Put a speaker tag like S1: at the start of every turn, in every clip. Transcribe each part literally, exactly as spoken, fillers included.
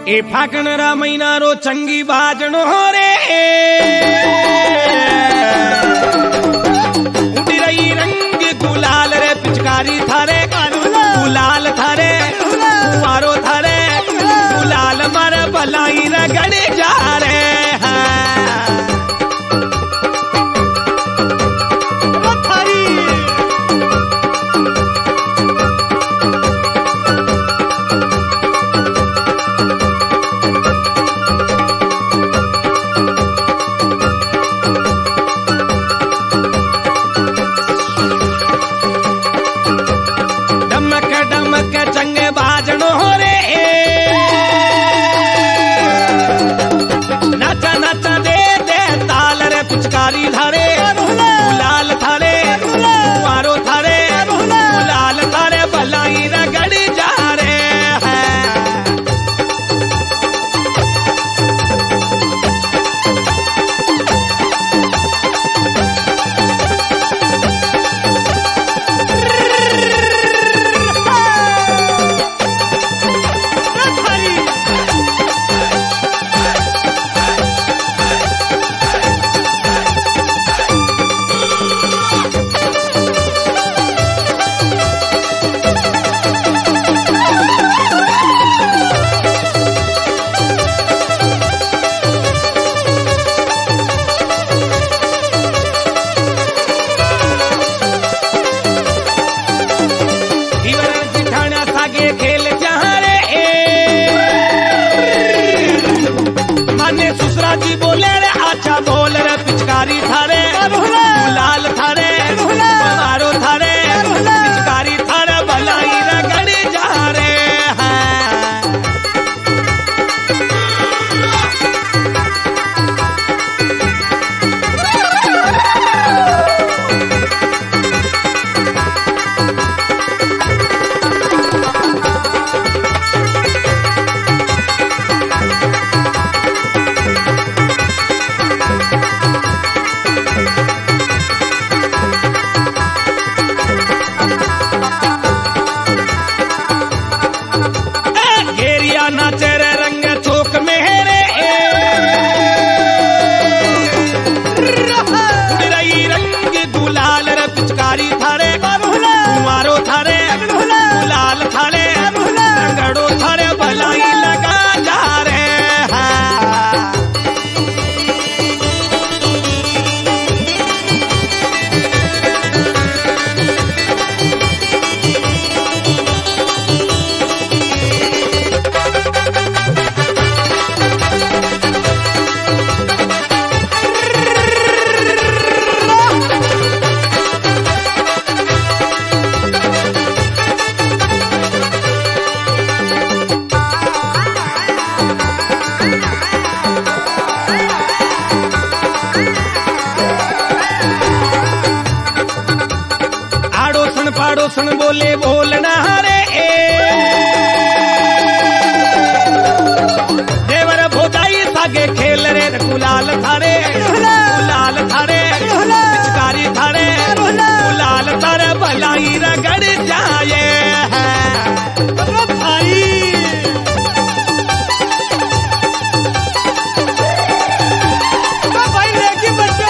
S1: ए फागण रा महीना रो चंगी बाजणो रे उड़ी रही रंग गुलाल रे पिचकारी थारे गुलाल थारे मारो थारे गुलाल मर भलाई रे गड़ी जा रे चंगे बाजणो रे नाचा नाचा दे दे ताल रे पिचकारी धारे गुलाल थारे मारो थारे गुलाल थारे भलाई रे गड़ी जा रे खेल जहाँ रे माने सुसरा जी बोले रे अच्छा बोल रे पिचकारी थारे गुलाल थारे मारो थारे पिचकारी थारे भलाई रे गड़ी जा रे नाचे रे रंग चौक में रे रही रंग गुलाल रे पिचकारी थारे मारो थारे गुलाल थारे रंगड़ो थारे भलाई लगा जा रे पाड़ोसन बोले बोलना रे देवर भोजाई सागे खेल रे गुलाल थारे गुलाल थारे पिचकारी थारे गुलाल थारे भलाई रे गड़ जाए भाई भाई लेके बच्चा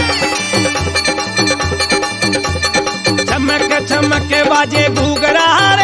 S1: चमक चमक बाजे घूगरा